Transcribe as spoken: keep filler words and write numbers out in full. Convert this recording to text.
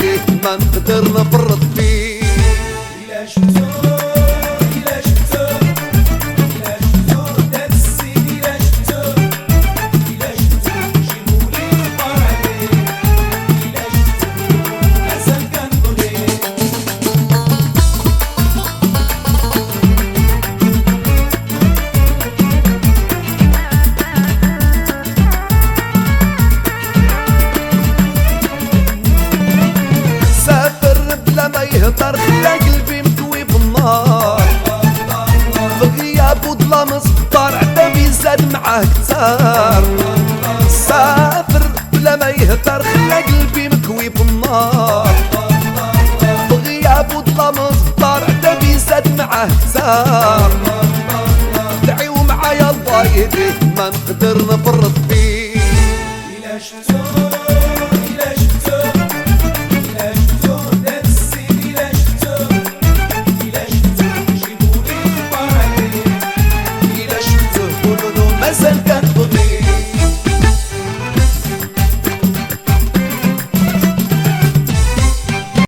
يديه ما نقدر نفرط فيه. إلا شفتو إلا شفتو إلا شفتو داك السيد إلا شفتو إلا شفتو جيبولي خبر عليه إلا شفتو مازال كنبغيه. ما يهضر خلى قلبي مكوي بالنار، في غيابو ظلام الدار عتابي زاد معاه كتار. سافر بلا ما يهضر خلى قلبي مكوي بالنار، في غيابو ظلام الدار عتابي زاد معاه كتار. دعيو معايا الله يهديه ما نقدر نفرط